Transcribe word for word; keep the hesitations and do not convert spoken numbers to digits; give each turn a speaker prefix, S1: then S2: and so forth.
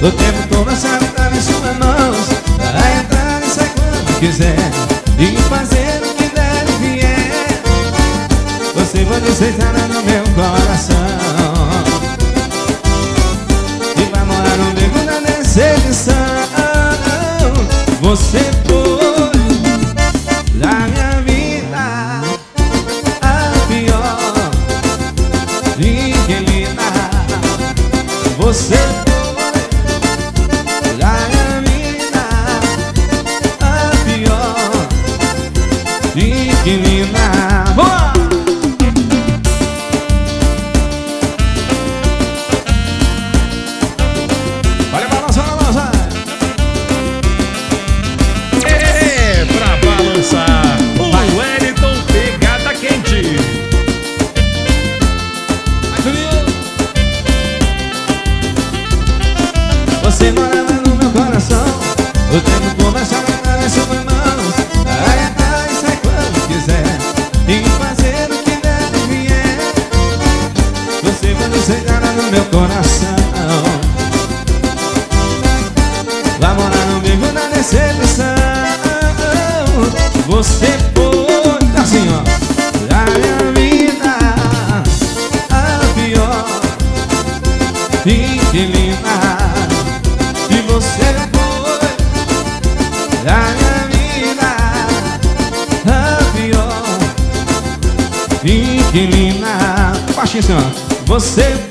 S1: O tempo todo a chave tá em suas mãos, vai entrar e sai quando quiser e fazer o que der e vier. Você pode aceitar no meu coração e vai morar comigo na decepção. Você foi da minha vida a pior inquilina. Você foi da minha vida a pior inquilina. Boa! Olha pra balançar, balançar.
S2: É pra balançar. O Wellington Pegada Quente.
S1: Você morava no meu coração, o tempo todo a chave tá em suas mãos, vai entrar e sai quando quiser e fazer o que der e vier. Você pode chegar no meu coração, vai morar comigo na decepção. Você foi assim, ó, da minha vida a pior inquilina. E você foi da minha vida a pior inquilina. Baixinho assim, ó. Você